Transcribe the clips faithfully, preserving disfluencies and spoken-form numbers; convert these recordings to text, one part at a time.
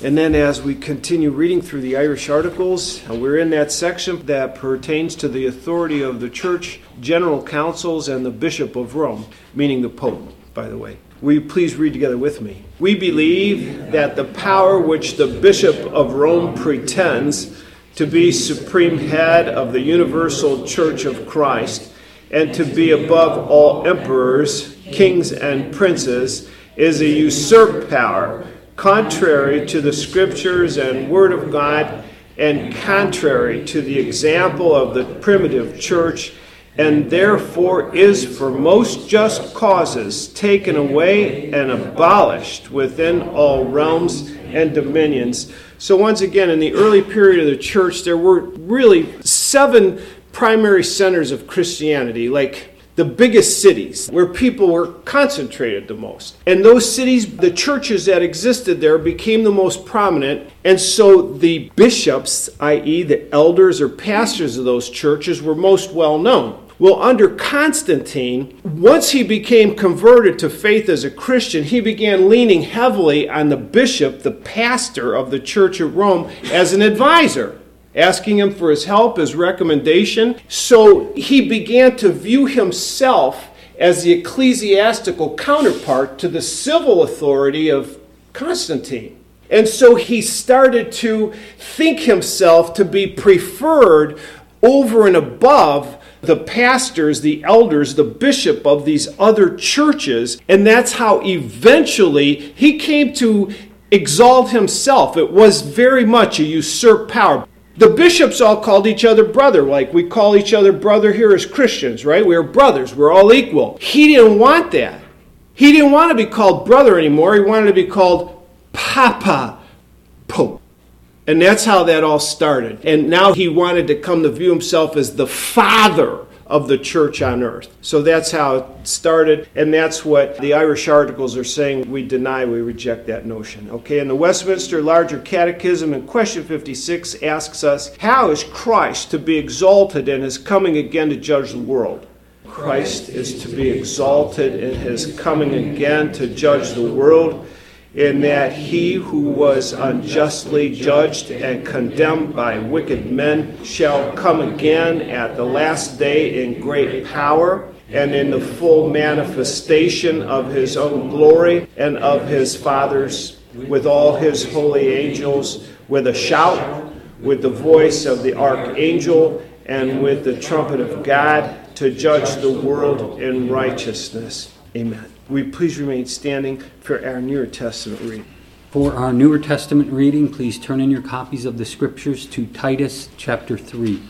And then as we continue reading through the Irish Articles, we're in that section that pertains to the authority of the church, general councils, and the Bishop of Rome, meaning the Pope, by the way. Will you please read together with me? We believe that the power which the Bishop of Rome pretends to be supreme head of the universal Church of Christ and to be above all emperors, kings, and princes is a usurped power, contrary to the Scriptures and Word of God, and contrary to the example of the primitive church, and therefore is for most just causes taken away and abolished within all realms and dominions. So once again, in the early period of the church, there were really seven primary centers of Christianity, like the biggest cities where people were concentrated the most. And those cities, the churches that existed there became the most prominent. And so the bishops, that is the elders or pastors of those churches, were most well known. Well, under Constantine, once he became converted to faith as a Christian, he began leaning heavily on the bishop, the pastor of the Church of Rome, as an advisor, asking him for his help, his recommendation. So he began to view himself as the ecclesiastical counterpart to the civil authority of Constantine. And so he started to think himself to be preferred over and above the pastors, the elders, the bishop of these other churches. And that's how eventually he came to exalt himself. It was very much a usurped power. The bishops all called each other brother, like we call each other brother here as Christians, right? We're brothers. We're all equal. He didn't want that. He didn't want to be called brother anymore. He wanted to be called Papa Pope. And that's how that all started. And now he wanted to come to view himself as the father of the church on earth. So that's how it started, and that's what the Irish Articles are saying. We deny, we reject that notion. Okay, and the Westminster Larger Catechism in question fifty-six asks us, how is Christ to be exalted in his coming again to judge the world? Christ is to be exalted in his coming again to judge the world, in that he who was unjustly judged and condemned by wicked men shall come again at the last day in great power and in the full manifestation of his own glory and of his Father's, with all his holy angels, with a shout, with the voice of the archangel, and with the trumpet of God, to judge the world in righteousness. Amen. Will you please remain standing for our Newer Testament reading? For our Newer Testament reading, please turn in your copies of the Scriptures to Titus chapter three.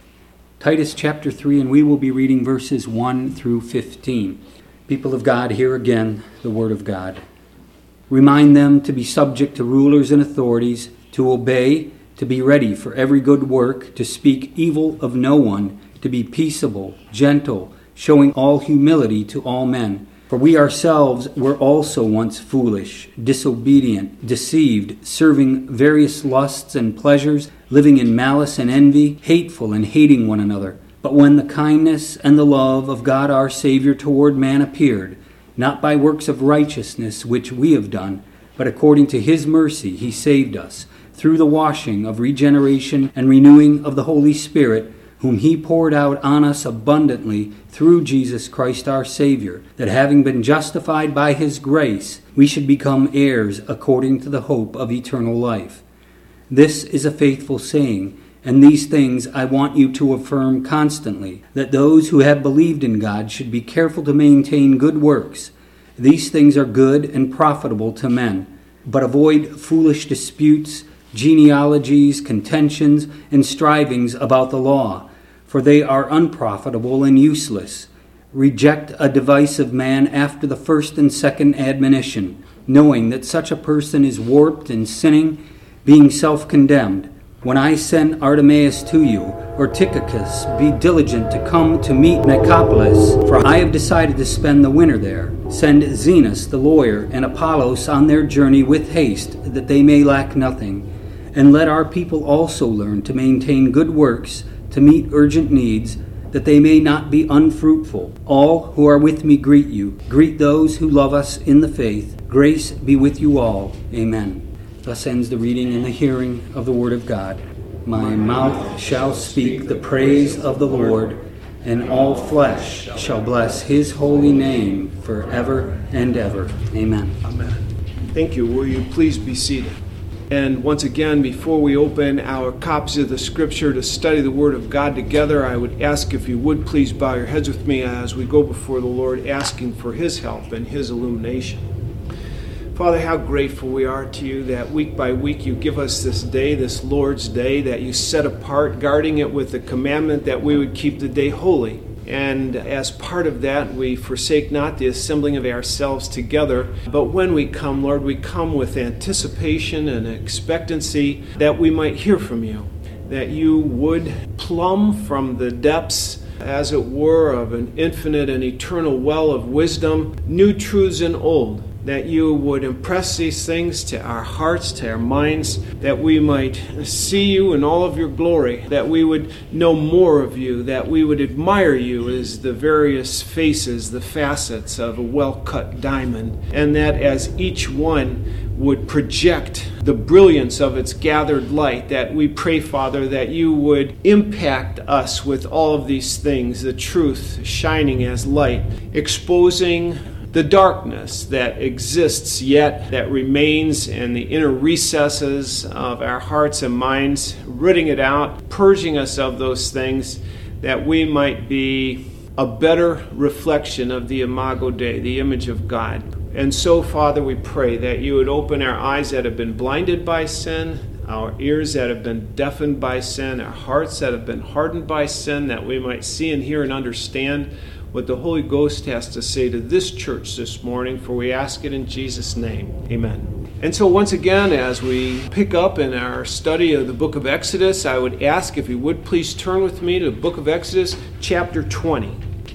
Titus chapter three, and we will be reading verses one through fifteen. People of God, hear again the Word of God. Remind them to be subject to rulers and authorities, to obey, to be ready for every good work, to speak evil of no one, to be peaceable, gentle, showing all humility to all men. For we ourselves were also once foolish, disobedient, deceived, serving various lusts and pleasures, living in malice and envy, hateful and hating one another. But when the kindness and the love of God our Savior toward man appeared, not by works of righteousness which we have done, but according to his mercy he saved us, through the washing of regeneration and renewing of the Holy Spirit, whom he poured out on us abundantly through Jesus Christ our Savior, that having been justified by his grace, we should become heirs according to the hope of eternal life. This is a faithful saying, and these things I want you to affirm constantly, that those who have believed in God should be careful to maintain good works. These things are good and profitable to men, but avoid foolish disputes, genealogies, contentions, and strivings about the law, for they are unprofitable and useless. Reject a divisive man after the first and second admonition, knowing that such a person is warped and sinning, being self-condemned. When I send Artemas to you, or Tychicus, be diligent to come to meet Nicopolis, for I have decided to spend the winter there. Send Zenas the lawyer and Apollos on their journey with haste, that they may lack nothing. And let our people also learn to maintain good works, to meet urgent needs, that they may not be unfruitful. All who are with me greet you. Greet those who love us in the faith. Grace be with you all. Amen. Thus ends the reading and the hearing of the word of God. My mouth shall speak the praise of the Lord, and all flesh shall bless his holy name forever and ever. Amen. Amen. Thank you. Will you please be seated? And once again, before we open our copies of the Scripture to study the Word of God together, I would ask if you would please bow your heads with me as we go before the Lord, asking for His help and His illumination. Father, how grateful we are to you that week by week you give us this day, this Lord's Day, that you set apart, guarding it with the commandment that we would keep the day holy. And as part of that, we forsake not the assembling of ourselves together, but when we come, Lord, we come with anticipation and expectancy that we might hear from you, that you would plumb from the depths, as it were, of an infinite and eternal well of wisdom, new truths and old, that you would impress these things to our hearts, to our minds, that we might see you in all of your glory, that we would know more of you, that we would admire you as the various faces, the facets of a well-cut diamond, and that as each one would project the brilliance of its gathered light, that we pray, Father, that you would impact us with all of these things, the truth shining as light, exposing the darkness that exists yet, that remains in the inner recesses of our hearts and minds, rooting it out, purging us of those things, that we might be a better reflection of the Imago Dei, the image of God. And so, Father, we pray that you would open our eyes that have been blinded by sin, our ears that have been deafened by sin, our hearts that have been hardened by sin, that we might see and hear and understand what the Holy Ghost has to say to this church this morning, for we ask it in Jesus' name. Amen. And so once again, as we pick up in our study of the book of Exodus, I would ask if you would please turn with me to the book of Exodus, chapter twenty.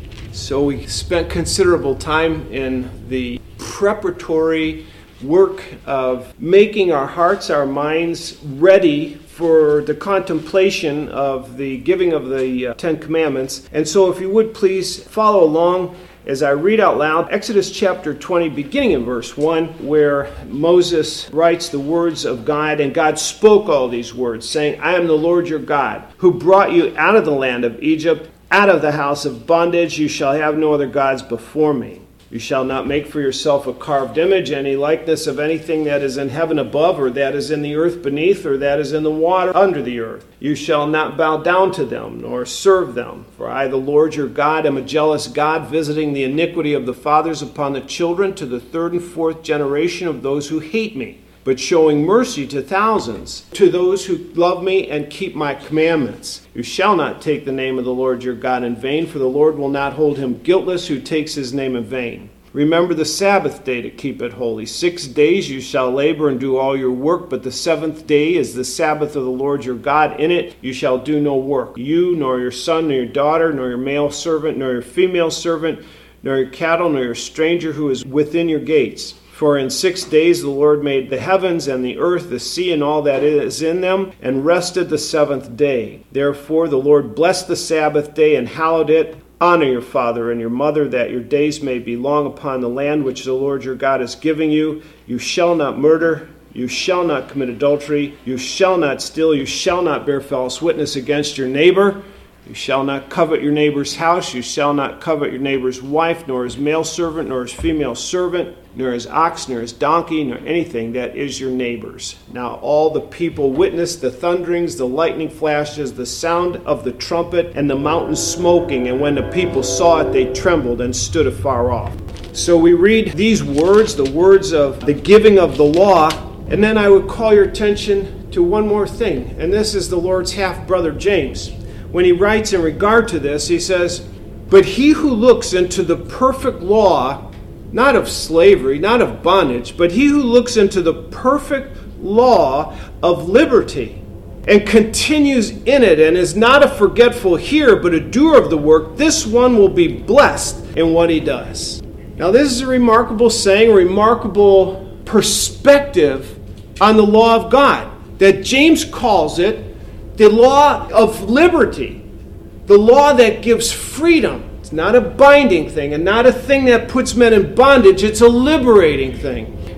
So we spent considerable time in the preparatory work of making our hearts, our minds ready for the contemplation of the giving of the uh, Ten Commandments. And so if you would please follow along as I read out loud Exodus chapter twenty, beginning in verse one, where Moses writes the words of God, and God spoke all these words, saying, I am the Lord your God, who brought you out of the land of Egypt, out of the house of bondage. You shall have no other gods before me. You shall not make for yourself a carved image, any likeness of anything that is in heaven above, or that is in the earth beneath, or that is in the water under the earth. You shall not bow down to them, nor serve them. For I, the Lord your God, am a jealous God, visiting the iniquity of the fathers upon the children to the third and fourth generation of those who hate me, but showing mercy to thousands, to those who love me and keep my commandments. You shall not take the name of the Lord your God in vain, for the Lord will not hold him guiltless who takes his name in vain. Remember the Sabbath day to keep it holy. Six days you shall labor and do all your work, but the seventh day is the Sabbath of the Lord your God. In it you shall do no work, you, nor your son, nor your daughter, nor your male servant, nor your female servant, nor your cattle, nor your stranger who is within your gates. For in six days the Lord made the heavens and the earth, the sea, and all that is in them, and rested the seventh day. Therefore the Lord blessed the Sabbath day and hallowed it. Honor your father and your mother, that your days may be long upon the land which the Lord your God is giving you. You shall not murder. You shall not commit adultery. You shall not steal. You shall not bear false witness against your neighbor. You shall not covet your neighbor's house. You shall not covet your neighbor's wife, nor his male servant, nor his female servant, nor his ox, nor his donkey, nor anything that is your neighbor's. Now all the people witnessed the thunderings, the lightning flashes, the sound of the trumpet, and the mountain smoking. And when the people saw it, they trembled and stood afar off. So we read these words, the words of the giving of the law, and then I would call your attention to one more thing, and this is the Lord's half-brother James. When he writes in regard to this, he says, but he who looks into the perfect law, not of slavery, not of bondage, but he who looks into the perfect law of liberty and continues in it and is not a forgetful hearer, but a doer of the work, this one will be blessed in what he does. Now this is a remarkable saying, a remarkable perspective on the law of God, that James calls it the law of liberty, the law that gives freedom. It's not a binding thing and not a thing that puts men in bondage. It's a liberating thing.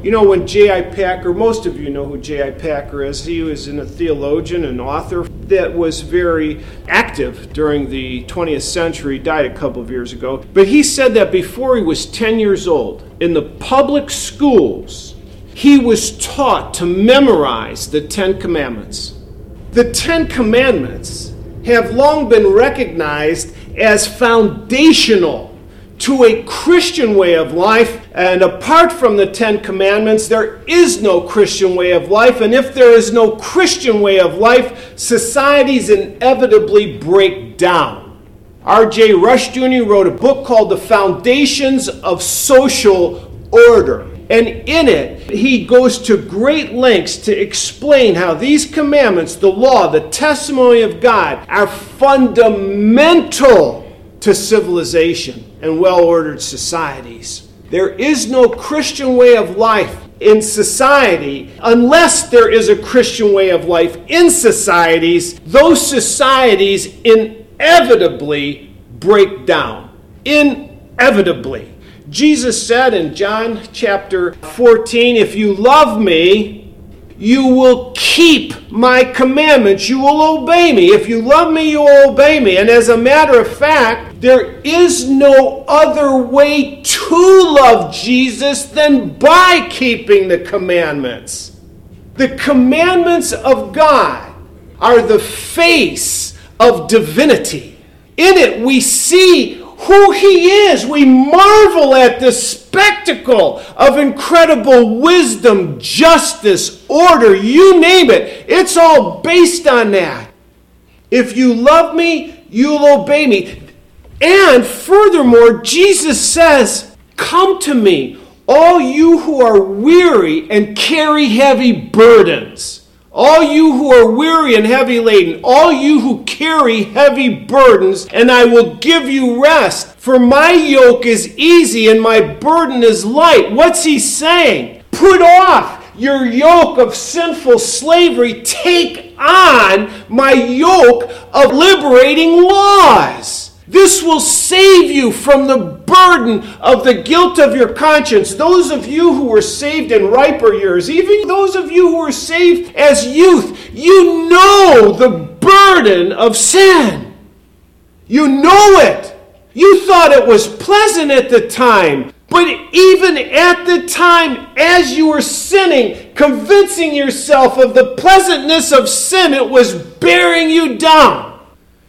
You know, when J I. Packer, most of you know who J I. Packer is. He was a theologian and author that was very active during the twentieth century, died a couple of years ago. But he said that before he was ten years old, in the public schools, he was taught to memorize the Ten Commandments. The Ten Commandments have long been recognized as foundational to a Christian way of life, and apart from the Ten Commandments, there is no Christian way of life, and if there is no Christian way of life, societies inevitably break down. R J Rush Junior wrote a book called The Foundations of Social Order, and in it, he goes to great lengths to explain how these commandments, the law, the testimony of God, are fundamental to civilization and well-ordered societies. There is no Christian way of life in society unless there is a Christian way of life in societies. Those societies inevitably break down. Inevitably. Jesus said in John chapter fourteen, if you love me, you will keep my commandments. You will obey me. If you love me, you will obey me. And as a matter of fact, there is no other way to love Jesus than by keeping the commandments. The commandments of God are the face of divinity. In it, we see who he is. We marvel at the spectacle of incredible wisdom, justice, order, you name it. It's all based on that. If you love me, you'll obey me. And furthermore, Jesus says, come to me, all you who are weary and carry heavy burdens. All you who are weary and heavy laden, all you who carry heavy burdens, and I will give you rest. For my yoke is easy and my burden is light. What's he saying? Put off your yoke of sinful slavery. Take on my yoke of liberating laws. This will save you from the burden of the guilt of your conscience. Those of you who were saved in riper years, even those of you who were saved as youth, you know the burden of sin. You know it. You thought it was pleasant at the time. But even at the time, as you were sinning, convincing yourself of the pleasantness of sin, it was bearing you down.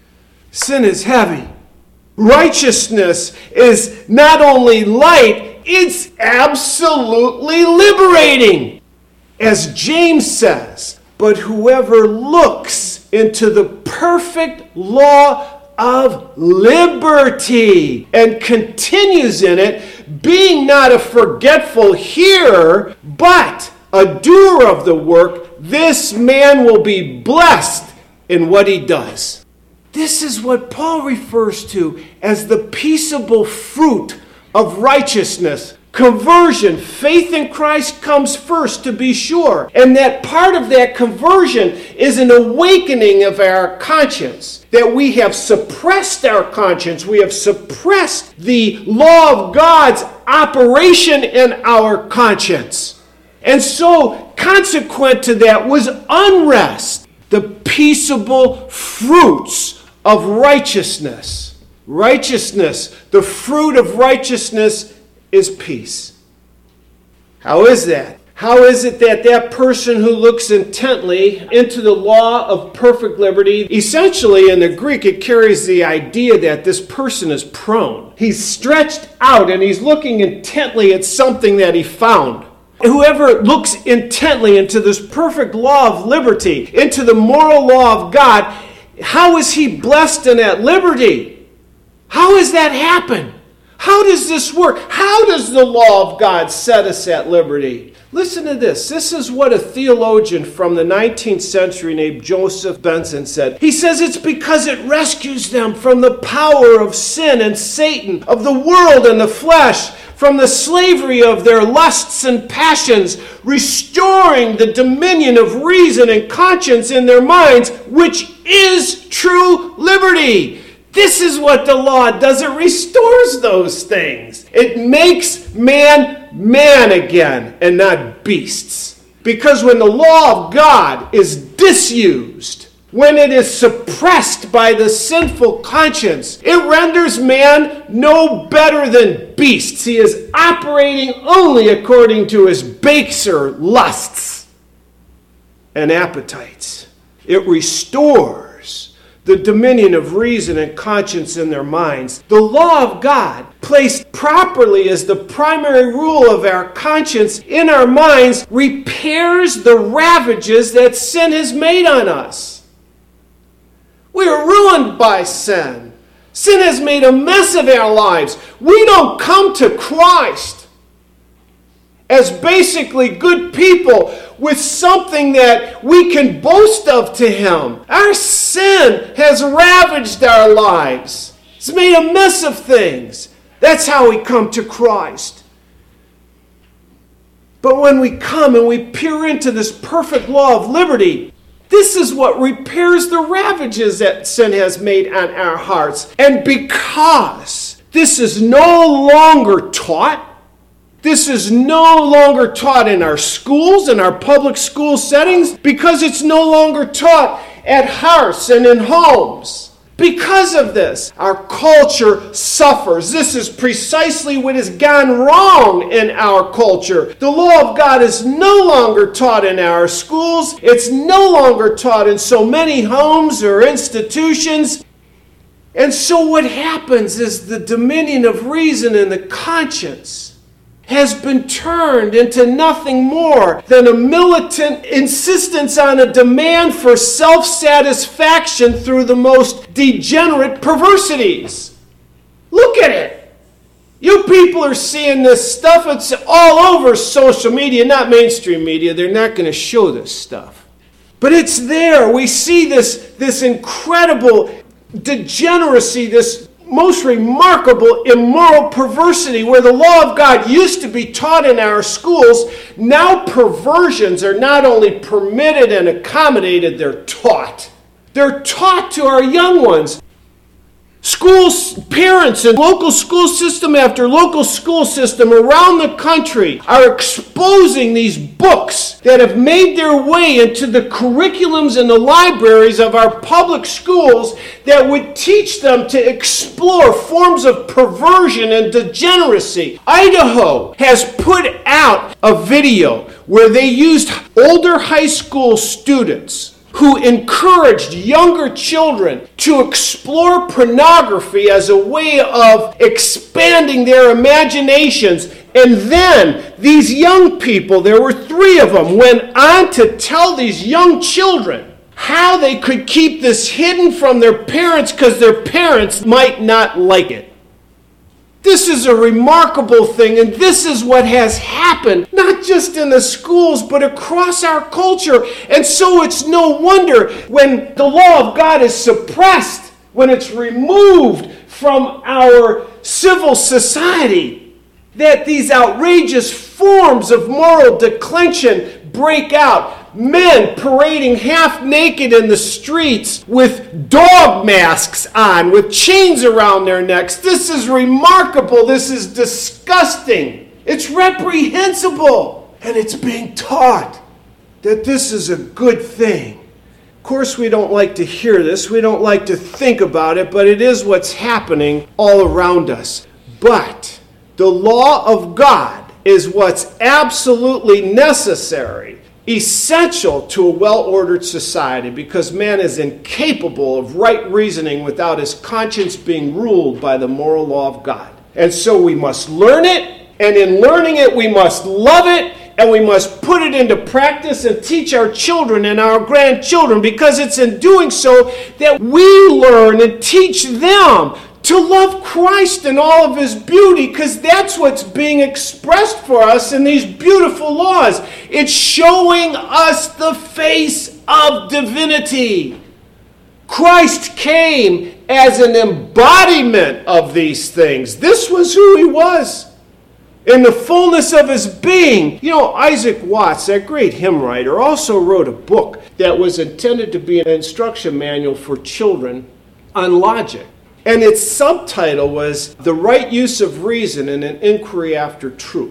Sin is heavy. Righteousness is not only light, it's absolutely liberating. As James says, but whoever looks into the perfect law of liberty and continues in it, being not a forgetful hearer, but a doer of the work, this man will be blessed in what he does. This is what Paul refers to as the peaceable fruit of righteousness. Conversion, faith in Christ comes first, to be sure. And that part of that conversion is an awakening of our conscience. That we have suppressed our conscience. We have suppressed the law of God's operation in our conscience. And so, consequent to that was unrest. The peaceable fruits of righteousness. Righteousness, the fruit of righteousness is peace. How is that? How is it that that person who looks intently into the law of perfect liberty, essentially in the Greek it carries the idea that this person is prone. He's stretched out and he's looking intently at something that he found. Whoever looks intently into this perfect law of liberty, into the moral law of God, how is he blessed in that liberty? How does that happen? How does this work? How does the law of God set us at liberty? Listen to this. This is what a theologian from the nineteenth century named Joseph Benson said. He says it's because it rescues them from the power of sin and Satan, of the world and the flesh, from the slavery of their lusts and passions, restoring the dominion of reason and conscience in their minds, which is true liberty. This is what the law does. It restores those things. It makes man man again, and not beasts. Because when the law of God is disused, when it is suppressed by the sinful conscience, it renders man no better than beasts. He is operating only according to his baser lusts and appetites. It restores the dominion of reason and conscience in their minds. The law of God, placed properly as the primary rule of our conscience in our minds, repairs the ravages that sin has made on us. We are ruined by sin. Sin has made a mess of our lives. We don't come to Christ as basically good people with something that we can boast of to Him. Our sin has ravaged our lives. It's made a mess of things. That's how we come to Christ. But when we come and we peer into this perfect law of liberty, this is what repairs the ravages that sin has made on our hearts. And because this is no longer taught, this is no longer taught in our schools, in our public school settings, because it's no longer taught at hearths and in homes. Because of this, our culture suffers. This is precisely what has gone wrong in our culture. The law of God is no longer taught in our schools. It's no longer taught in so many homes or institutions. And so what happens is the dominion of reason and the conscience has been turned into nothing more than a militant insistence on a demand for self-satisfaction through the most degenerate perversities. Look at it. You people are seeing this stuff. It's all over social media, not mainstream media. They're not going to show this stuff. But it's there. We see this, this incredible degeneracy, this most remarkable immoral perversity where the law of God used to be taught in our schools. Now perversions are not only permitted and accommodated, they're taught. They're taught to our young ones. Schools, parents, and local school system after local school system around the country are exposing these books that have made their way into the curriculums and the libraries of our public schools that would teach them to explore forms of perversion and degeneracy. Idaho has put out a video where they used older high school students who encouraged younger children to explore pornography as a way of expanding their imaginations. And then these young people, there were three of them, went on to tell these young children how they could keep this hidden from their parents because their parents might not like it. This is a remarkable thing, and this is what has happened, not just in the schools, but across our culture. And so it's no wonder when the law of God is suppressed, when it's removed from our civil society, that these outrageous forms of moral declension break out. Men parading half naked in the streets with dog masks on, with chains around their necks. This is remarkable. This is disgusting. It's reprehensible. And it's being taught that this is a good thing. Of course, we don't like to hear this. We don't like to think about it, but it is what's happening all around us. But the law of God is what's absolutely necessary, essential to a well-ordered society, because man is incapable of right reasoning without his conscience being ruled by the moral law of God. And so we must learn it, and in learning it we must love it, and we must put it into practice and teach our children and our grandchildren, because it's in doing so that we learn and teach them to love Christ in all of His beauty, because that's what's being expressed for us in these beautiful laws. It's showing us the face of divinity. Christ came as an embodiment of these things. This was who He was in the fullness of His being. You know, Isaac Watts, that great hymn writer, also wrote a book that was intended to be an instruction manual for children on logic. And its subtitle was The Right Use of Reason in an Inquiry After Truth.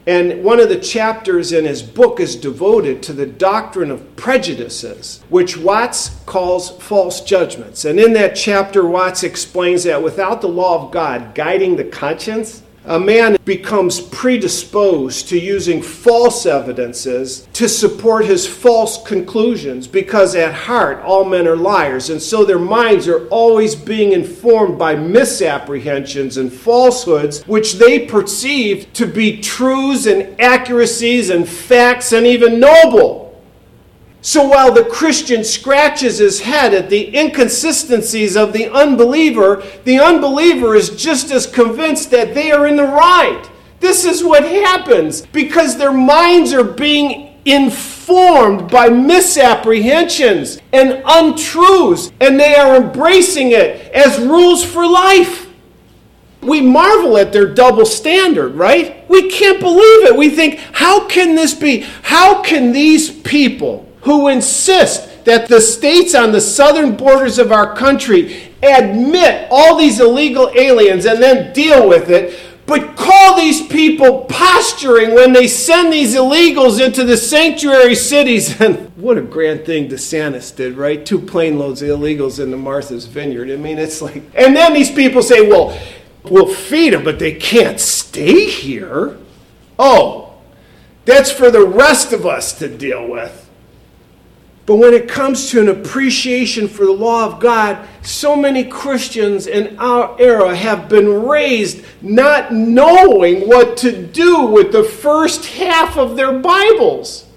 And one of the chapters in his book is devoted to the doctrine of prejudices, which Watts calls false judgments. And in that chapter, Watts explains that without the law of God guiding the conscience, a man becomes predisposed to using false evidences to support his false conclusions, because at heart all men are liars, and so their minds are always being informed by misapprehensions and falsehoods which they perceive to be truths and accuracies and facts and even noble. So while the Christian scratches his head at the inconsistencies of the unbeliever, the unbeliever is just as convinced that they are in the right. This is what happens because their minds are being informed by misapprehensions and untruths, and they are embracing it as rules for life. We marvel at their double standard, right? We can't believe it. We think, how can this be? How can these people who insist that the states on the southern borders of our country admit all these illegal aliens and then deal with it, but call these people posturing when they send these illegals into the sanctuary cities? And what a grand thing DeSantis did, right? Two plane loads of illegals into Martha's Vineyard. I mean, it's like... And then these people say, well, we'll feed them, but they can't stay here. Oh, that's for the rest of us to deal with. But when it comes to an appreciation for the law of God, so many Christians in our era have been raised not knowing what to do with the first half of their Bibles.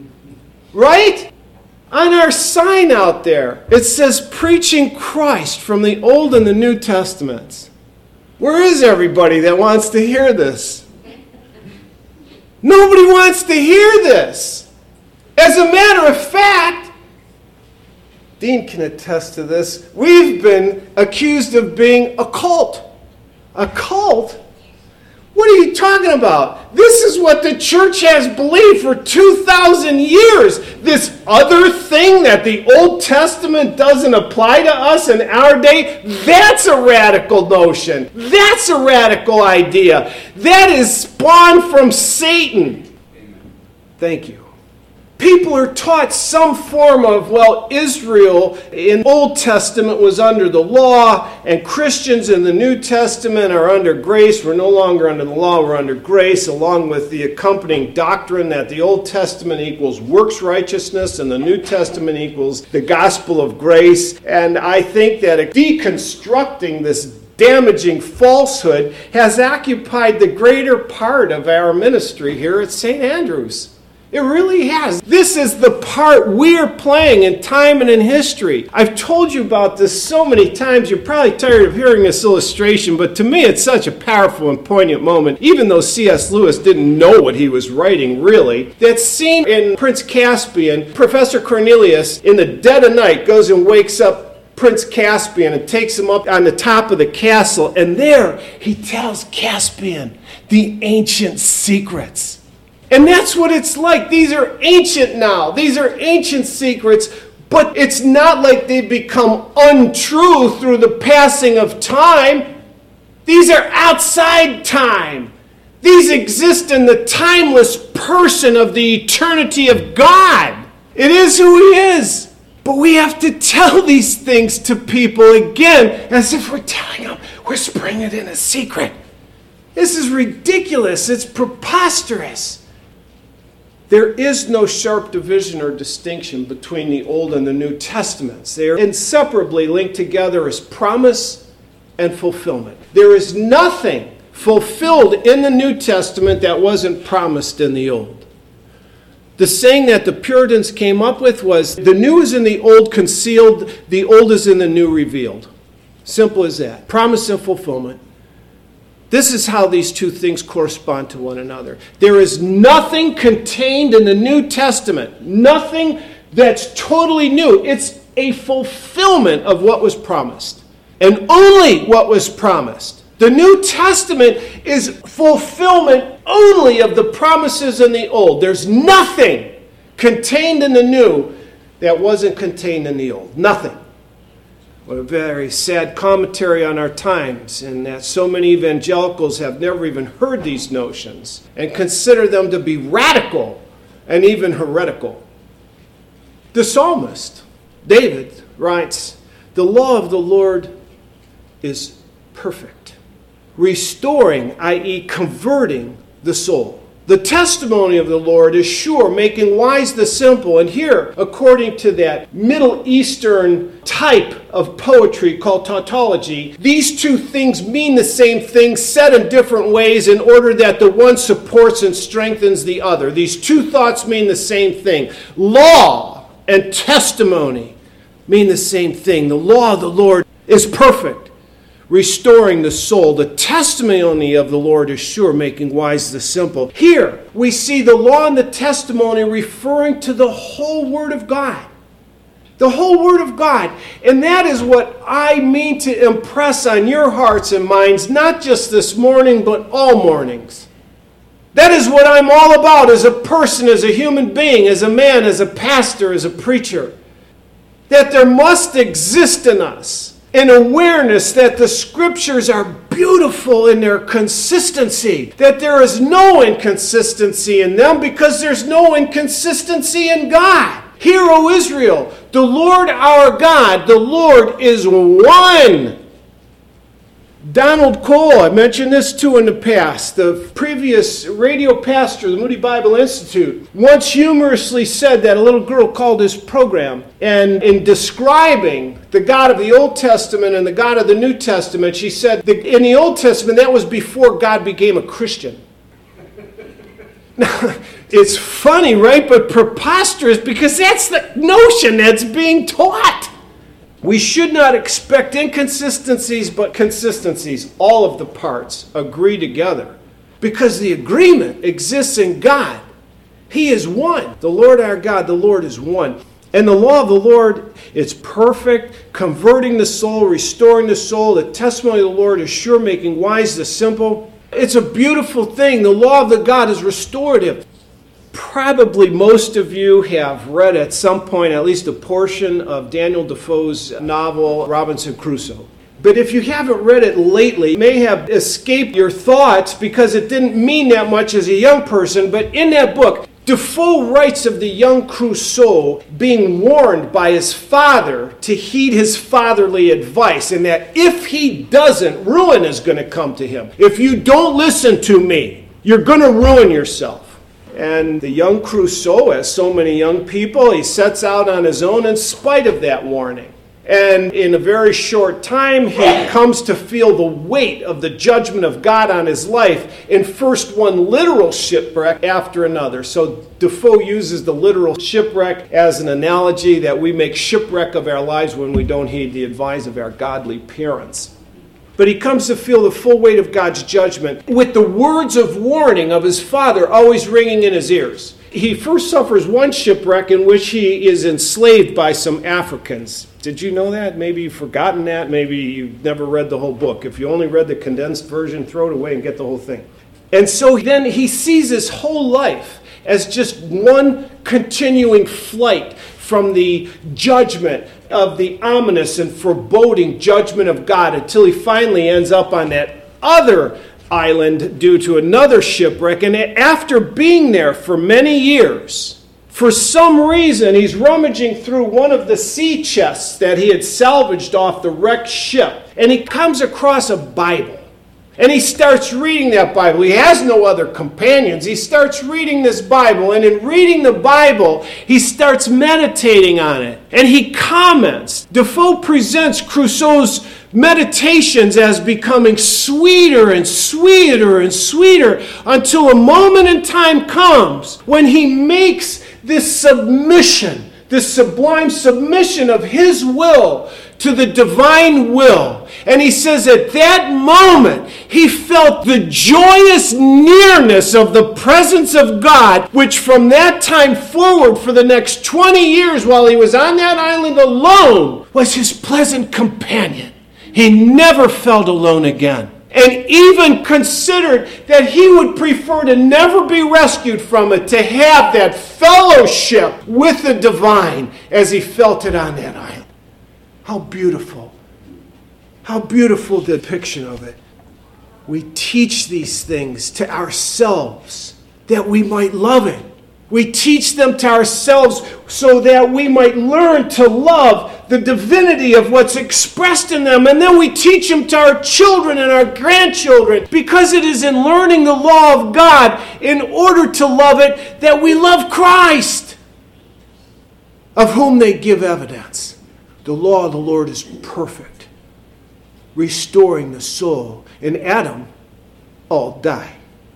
Right? On our sign out there, it says preaching Christ from the Old and the New Testaments. Where is everybody that wants to hear this? Nobody wants to hear this. As a matter of fact, Dean can attest to this, we've been accused of being a cult. A cult? What are you talking about? This is what the church has believed for two thousand years. This other thing that the Old Testament doesn't apply to us in our day, that's a radical notion. That's a radical idea. That is spawned from Satan. Thank you. People are taught some form of, well, Israel in Old Testament was under the law, and Christians in the New Testament are under grace. We're no longer under the law, we're under grace, along with the accompanying doctrine that the Old Testament equals works righteousness and the New Testament equals the gospel of grace. And I think that deconstructing this damaging falsehood has occupied the greater part of our ministry here at Saint Andrews. It really has. This is the part we're playing in time and in history. I've told you about this so many times, you're probably tired of hearing this illustration, but to me it's such a powerful and poignant moment, even though C S Lewis didn't know what he was writing, really. That scene in Prince Caspian, Professor Cornelius, in the dead of night, goes and wakes up Prince Caspian and takes him up on the top of the castle, and there he tells Caspian the ancient secrets. And that's what it's like. These are ancient now. These are ancient secrets, but it's not like they become untrue through the passing of time. These are outside time. These exist in the timeless person of the eternity of God. It is who He is. But we have to tell these things to people again, as if we're telling them, whispering it in a secret. This is ridiculous. It's preposterous. There is no sharp division or distinction between the Old and the New Testaments. They are inseparably linked together as promise and fulfillment. There is nothing fulfilled in the New Testament that wasn't promised in the Old. The saying that the Puritans came up with was, the new is in the old concealed, the old is in the new revealed. Simple as that. Promise and fulfillment. This is how these two things correspond to one another. There is nothing contained in the New Testament, nothing that's totally new. It's a fulfillment of what was promised, and only what was promised. The New Testament is fulfillment only of the promises in the Old. There's nothing contained in the New that wasn't contained in the Old. Nothing. What a very sad commentary on our times, in that so many evangelicals have never even heard these notions and consider them to be radical and even heretical. The psalmist, David, writes, "The law of the Lord is perfect, restoring, that is converting the soul. The testimony of the Lord is sure, making wise the simple." And here, according to that Middle Eastern type of poetry called tautology, these two things mean the same thing, said in different ways in order that the one supports and strengthens the other. These two thoughts mean the same thing. Law and testimony mean the same thing. The law of the Lord is perfect, restoring the soul. The testimony of the Lord is sure, making wise the simple. Here, we see the law and the testimony referring to the whole Word of God. The whole Word of God. And that is what I mean to impress on your hearts and minds, not just this morning, but all mornings. That is what I'm all about as a person, as a human being, as a man, as a pastor, as a preacher. That there must exist in us an awareness that the Scriptures are beautiful in their consistency, that there is no inconsistency in them because there's no inconsistency in God. Hear, O Israel, the Lord our God, the Lord is one. Donald Cole, I mentioned this too in the past, the previous radio pastor of the Moody Bible Institute, once humorously said that a little girl called his program, and in describing the God of the Old Testament and the God of the New Testament, she said, that in the Old Testament, that was before God became a Christian. Now, it's funny, right? But preposterous, because that's the notion that's being taught. We should not expect inconsistencies, but consistencies. All of the parts agree together, because the agreement exists in God. He is one. The Lord our God, the Lord is one. And the law of the Lord is perfect, converting the soul, restoring the soul. The testimony of the Lord is sure, making wise the simple. It's a beautiful thing. The law of the God is restorative. Probably most of you have read at some point at least a portion of Daniel Defoe's novel, Robinson Crusoe. But if you haven't read it lately, it may have escaped your thoughts because it didn't mean that much as a young person. But in that book, Defoe writes of the young Crusoe being warned by his father to heed his fatherly advice, and that if he doesn't, ruin is going to come to him. If you don't listen to me, you're going to ruin yourself. And the young Crusoe, as so many young people, he sets out on his own in spite of that warning. And in a very short time, he comes to feel the weight of the judgment of God on his life in first one literal shipwreck after another. So Defoe uses the literal shipwreck as an analogy that we make shipwreck of our lives when we don't heed the advice of our godly parents. But he comes to feel the full weight of God's judgment with the words of warning of his father always ringing in his ears. He first suffers one shipwreck in which he is enslaved by some Africans. Did you know that? Maybe you've forgotten that. Maybe you've never read the whole book. If you only read the condensed version, throw it away and get the whole thing. And so then he sees his whole life as just one continuing flight from the judgment of the ominous and foreboding judgment of God until he finally ends up on that other island due to another shipwreck. And after being there for many years, for some reason, he's rummaging through one of the sea chests that he had salvaged off the wrecked ship, and he comes across a Bible. And he starts reading that Bible. He has no other companions. He starts reading this Bible. And in reading the Bible, he starts meditating on it. And he comments. Defoe presents Crusoe's meditations as becoming sweeter and sweeter and sweeter until a moment in time comes when he makes this submission, this sublime submission of his will to the divine will. And he says at that moment, he felt the joyous nearness of the presence of God, which from that time forward for the next twenty years while he was on that island alone was his pleasant companion. He never felt alone again. And even considered that he would prefer to never be rescued from it, to have that fellowship with the divine as he felt it on that island. How beautiful. How beautiful the depiction of it. We teach these things to ourselves that we might love it. We teach them to ourselves so that we might learn to love the divinity of what's expressed in them. And then we teach them to our children and our grandchildren, because it is in learning the law of God in order to love it that we love Christ, of whom they give evidence. The law of the Lord is perfect, restoring the soul. In Adam, all die.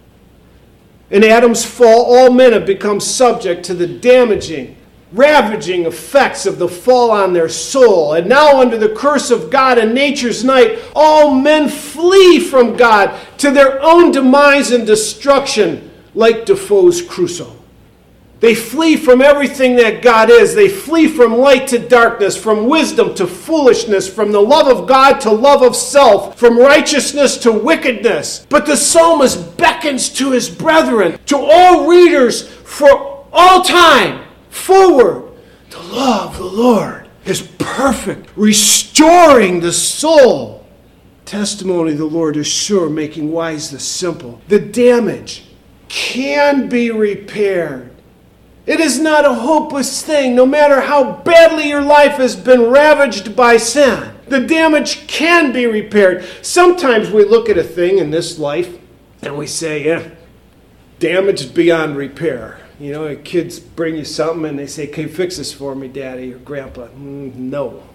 In Adam's fall, all men have become subject to the damaging, ravaging effects of the fall on their soul. And now, under the curse of God and nature's night, all men flee from God to their own demise and destruction, like Defoe's Crusoe. They flee from everything that God is. They flee from light to darkness, from wisdom to foolishness, from the love of God to love of self, from righteousness to wickedness. But the psalmist beckons to his brethren, to all readers for all time, forward. The law of the Lord is perfect, restoring the soul. Testimony of the Lord is sure, making wise the simple. The damage can be repaired. It is not a hopeless thing, no matter how badly your life has been ravaged by sin. The damage can be repaired. Sometimes we look at a thing in this life and we say, yeah, damaged beyond repair. You know, kids bring you something and they say, can you fix this for me, Daddy or Grandpa? Mm, no.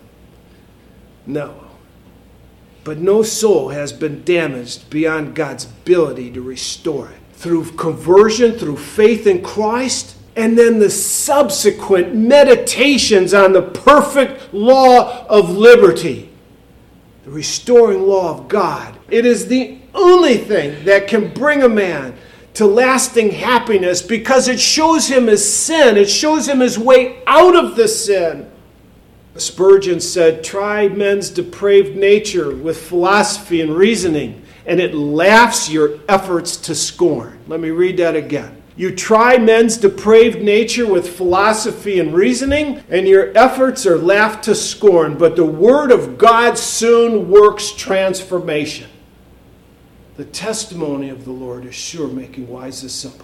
No. But no soul has been damaged beyond God's ability to restore it. Through conversion, through faith in Christ, and then the subsequent meditations on the perfect law of liberty, the restoring law of God. It is the only thing that can bring a man to lasting happiness, because it shows him his sin. It shows him his way out of the sin. Spurgeon said, try men's depraved nature with philosophy and reasoning, and it laughs your efforts to scorn. Let me read that again. You try men's depraved nature with philosophy and reasoning, and your efforts are laughed to scorn. But the word of God soon works transformation. The testimony of the Lord is sure, making wise the simple.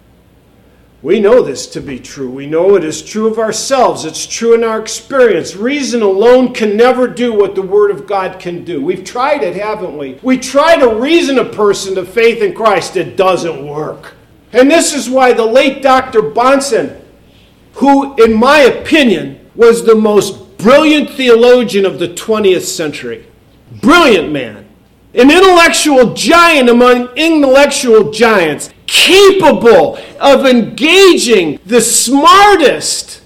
We know this to be true. We know it is true of ourselves. It's true in our experience. Reason alone can never do what the Word of God can do. We've tried it, haven't we? We try to reason a person to faith in Christ. It doesn't work. And this is why the late Doctor Bahnsen, who, in my opinion, was the most brilliant theologian of the twentieth century, brilliant man, an intellectual giant among intellectual giants, capable of engaging the smartest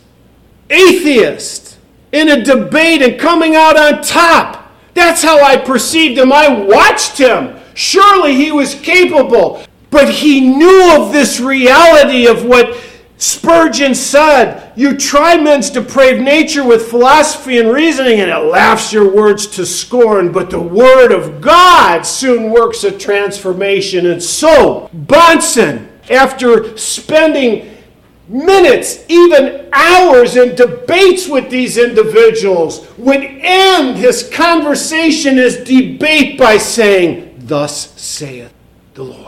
atheist in a debate and coming out on top. That's how I perceived him. I watched him. Surely he was capable. But he knew of this reality of what Spurgeon said. You try men's depraved nature with philosophy and reasoning, and it laughs your words to scorn. But the Word of God soon works a transformation. And so, Bahnsen, after spending minutes, even hours in debates with these individuals, would end his conversation, his debate, by saying, thus saith the Lord.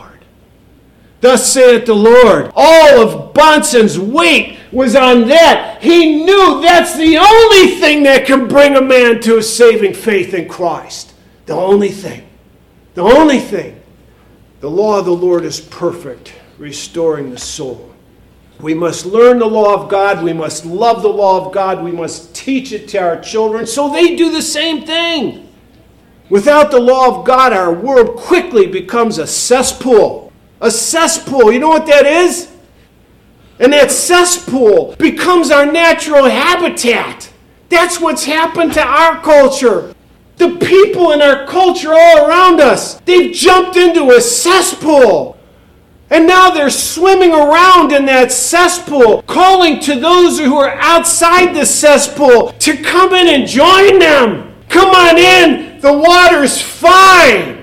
Thus saith the Lord. All of Bahnsen's weight was on that. He knew that's the only thing that can bring a man to a saving faith in Christ. The only thing. The only thing. The law of the Lord is perfect, restoring the soul. We must learn the law of God. We must love the law of God. We must teach it to our children so they do the same thing. Without the law of God, our world quickly becomes a cesspool. A cesspool, you know what that is? And that cesspool becomes our natural habitat. That's what's happened to our culture. The people in our culture all around us, they've jumped into a cesspool. And now they're swimming around in that cesspool, calling to those who are outside the cesspool to come in and join them. Come on in, the water's fine.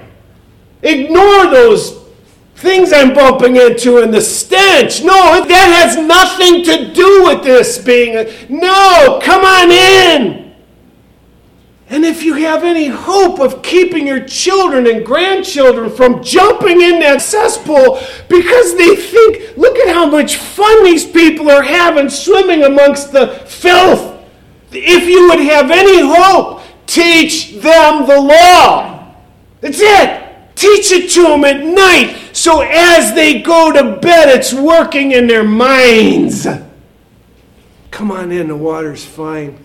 Ignore those things I'm bumping into and the stench. No, that has nothing to do with this being a... No, come on in. And if you have any hope of keeping your children and grandchildren from jumping in that cesspool because they think, look at how much fun these people are having swimming amongst the filth. If you would have any hope, teach them the law. That's it. Teach it to them at night so as they go to bed, it's working in their minds. Come on in, the water's fine.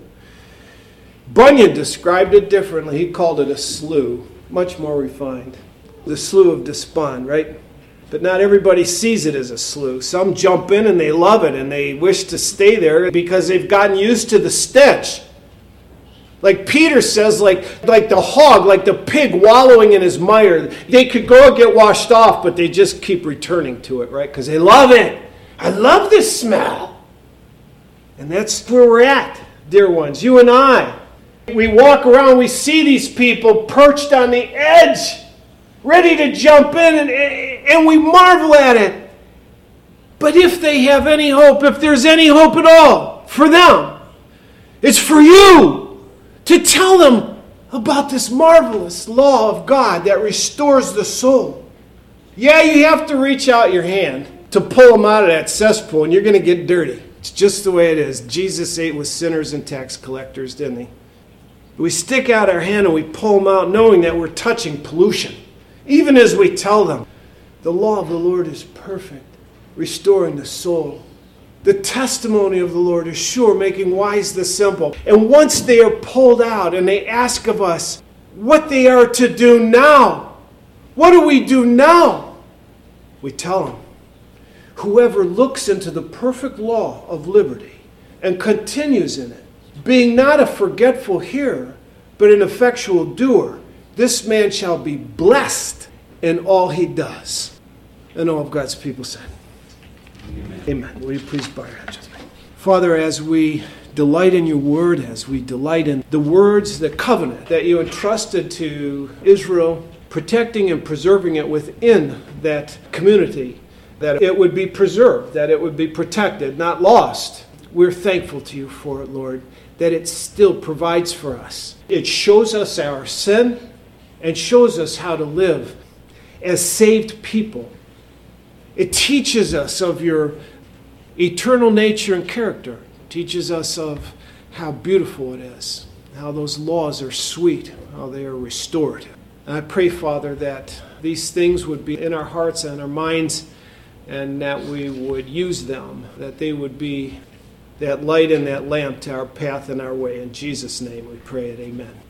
Bunyan described it differently. He called it a slough, much more refined. The slough of despond, right? But not everybody sees it as a slough. Some jump in and they love it and they wish to stay there because they've gotten used to the stench. Like Peter says, like, like the hog, like the pig wallowing in his mire. They could go and get washed off, but they just keep returning to it, right? Because they love it. I love this smell. And that's where we're at, dear ones, you and I. We walk around, we see these people perched on the edge, ready to jump in, and, and we marvel at it. But if they have any hope, if there's any hope at all for them, it's for you to tell them about this marvelous law of God that restores the soul. Yeah, you have to reach out your hand to pull them out of that cesspool, and you're going to get dirty. It's just the way it is. Jesus ate with sinners and tax collectors, didn't he? We stick out our hand and we pull them out knowing that we're touching pollution. Even as we tell them, the law of the Lord is perfect, restoring the soul. The testimony of the Lord is sure, making wise the simple. And once they are pulled out and they ask of us what they are to do now, what do we do now? We tell them, whoever looks into the perfect law of liberty and continues in it, being not a forgetful hearer, but an effectual doer, this man shall be blessed in all he does. And all of God's people said, Amen. Amen. Will you please bow your heads with me? Father, as we delight in your word, as we delight in the words, the covenant that you entrusted to Israel, protecting and preserving it within that community, that it would be preserved, that it would be protected, not lost. We're thankful to you for it, Lord, that it still provides for us. It shows us our sin and shows us how to live as saved people. It teaches us of your eternal nature and character. It teaches us of how beautiful it is, how those laws are sweet, how they are restored. And I pray, Father, that these things would be in our hearts and our minds, and that we would use them, that they would be that light and that lamp to our path and our way. In Jesus' name we pray it. Amen.